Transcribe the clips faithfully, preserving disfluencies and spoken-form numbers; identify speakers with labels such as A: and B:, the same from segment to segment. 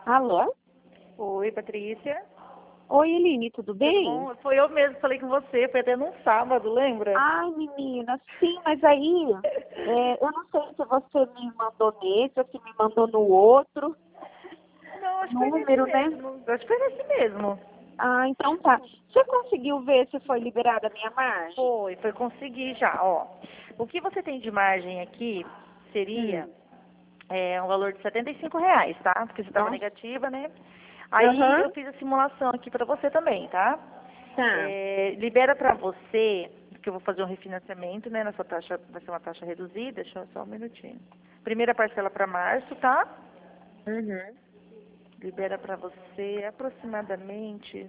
A: Alô?
B: Oi, Patrícia.
A: Oi, Eline, tudo
B: Tudo
A: bem?
B: bom? Foi eu mesmo que falei com você, foi até num sábado, lembra?
A: Ai, menina, sim, mas aí, é, eu não sei se você me mandou nesse ou se me mandou no outro
B: Não, acho que foi nesse
A: número, né?
B: mesmo. Acho que foi nesse mesmo.
A: Ah, então tá. Você conseguiu ver se foi liberada a minha margem?
B: Foi, foi conseguir já, ó. O que você tem de margem aqui seria
A: Hum.
B: é, um valor de setenta e cinco reais, tá? Porque você estava
A: Nossa.
B: negativa, né? Aí
A: Aham,
B: eu fiz a simulação aqui pra você também, tá?
A: tá.
B: É, libera pra você, que eu vou fazer um refinanciamento, né? Nessa taxa, vai ser uma taxa reduzida, deixa eu só um minutinho. Primeira parcela pra março, tá?
A: Uhum.
B: Libera pra você aproximadamente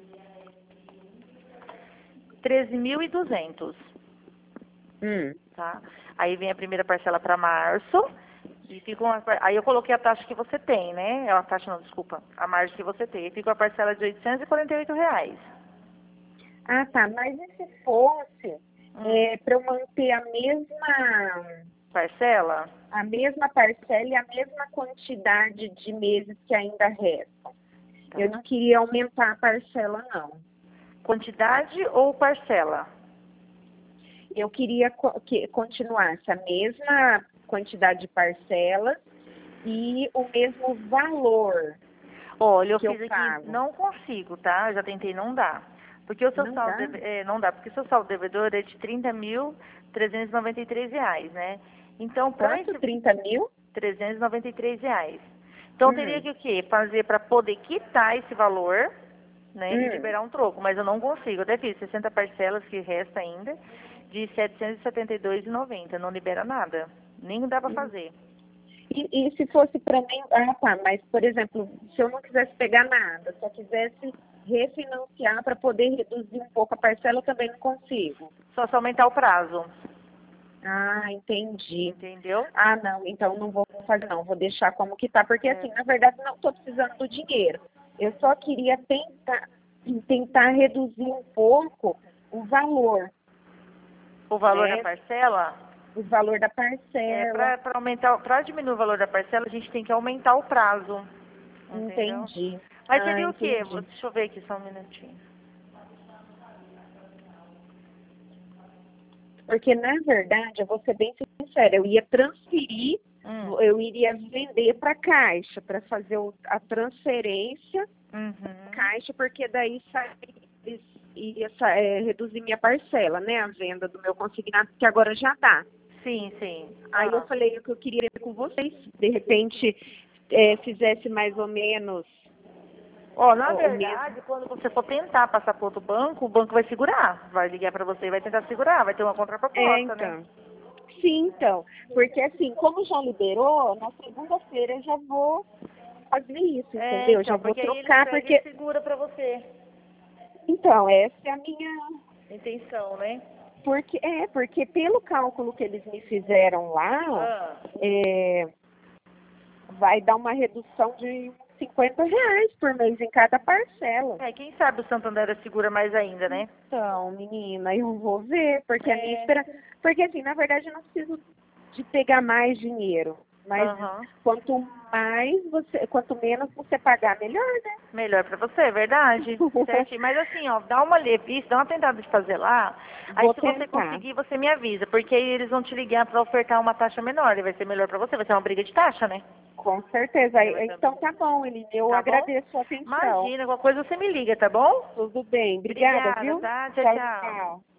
B: treze mil e duzentos,
A: Hum.
B: tá? Aí vem a primeira parcela para março e fica uma, par- aí eu coloquei a taxa que você tem, né? É a taxa não, desculpa, a margem que você tem. E fica uma parcela de oitocentos e quarenta e oito reais.
A: Ah, tá. Mas e se fosse
B: Hum.
A: é, para eu manter a mesma,
B: Parcela?
A: a mesma parcela e a mesma quantidade de meses que ainda restam? Eu
B: Tá.
A: não queria aumentar a parcela, não.
B: Quantidade ou parcela?
A: Eu queria co- que continuasse a mesma quantidade de parcelas e o mesmo valor
B: Olha, eu
A: que eu
B: fiz aqui,
A: pago.
B: não consigo, tá? Eu já tentei, não dá. Porque o seu
A: Não
B: saldo,
A: dá?
B: deve- é, não dá, porque o seu saldo devedor é de trinta mil trezentos e noventa e três reais, né? Então, para
A: Quanto?
B: esse
A: Trinta mil?
B: trezentos e noventa e três reais. Então, teria
A: Hum,
B: que o quê? Fazer para poder quitar esse valor, né? E
A: hum.
B: liberar um troco. Mas eu não consigo. Eu até fiz sessenta parcelas que resta ainda de setecentos e setenta e dois reais e noventa centavos. Não libera nada. Nem dá para fazer.
A: E, e se fosse para mim, ah tá, mas por exemplo, se eu não quisesse pegar nada, só quisesse refinanciar para poder reduzir um pouco a parcela, eu também não consigo.
B: Só se aumentar o prazo.
A: Ah, entendi.
B: Entendeu?
A: Ah, não, então não vou fazer não, vou deixar como que tá, porque
B: É.
A: assim, na verdade não estou precisando do dinheiro. Eu só queria tentar, tentar reduzir um pouco o valor,
B: O valor da
A: né?
B: parcela,
A: O valor da
B: é,
A: parcela.
B: para aumentar, para diminuir o valor da parcela, a gente tem que aumentar o prazo. Entendeu?
A: Entendi.
B: Mas
A: Ah,
B: seria o quê? Vou-
A: entendi.
B: Deixa eu ver aqui só um minutinho.
A: Porque, na verdade, eu vou ser bem sincera, eu ia transferir,
B: Hum.
A: eu iria vender para a Caixa, para fazer o- a transferência
B: Uhum.
A: Caixa, porque daí sai, ia sa- é, reduzir minha parcela, né? A venda do meu consignado, que agora já dá.
B: Sim, sim.
A: Aí eu
B: Ah.
A: falei que eu queria ver com vocês, se de repente é, fizesse mais ou menos
B: Ó, na
A: o, o mesmo.
B: verdade, quando você for tentar passar para outro banco, o banco vai segurar. Vai ligar para você e vai tentar segurar, vai ter uma
A: É,
B: contraproposta, né?
A: então. Sim, então. Porque assim, como já liberou, na segunda-feira eu já vou fazer isso,
B: É,
A: entendeu? Já
B: então,
A: vou
B: porque aí eles
A: trocar,
B: pegam e
A: porque.
B: segura para você.
A: Então, essa é a minha.
B: Intenção, né?
A: Porque, é, porque pelo cálculo que eles me fizeram lá,
B: Ah.
A: é, vai dar uma redução de cinquenta reais por mês em cada parcela.
B: É, quem sabe o Santander segura mais ainda, né?
A: Então, menina, eu vou ver, porque a minha
B: É.
A: espera. Porque assim, na verdade, eu não preciso de pegar mais dinheiro. Mas
B: Aham.
A: quanto mais você, quanto menos você pagar, melhor, né?
B: Melhor pra você, é verdade. Certinho. Mas assim, ó, dá uma revista, dá uma tentada de fazer lá. Aí
A: Vou
B: se você
A: tentar.
B: conseguir, você me avisa. Porque aí eles vão te ligar pra ofertar uma taxa menor. E vai ser melhor pra você. Vai ser uma briga de taxa, né?
A: Com certeza.
B: É, vai
A: Aí-
B: ser uma
A: Então
B: briga.
A: tá bom, Eline. Eu
B: Tá bom?
A: agradeço a atenção.
B: Imagina, qualquer coisa você me liga, tá bom?
A: Tudo bem. Obrigada,
B: Obrigada,
A: viu?
B: tá? Tchau,
A: Tchau,
B: tchau.
A: tchau.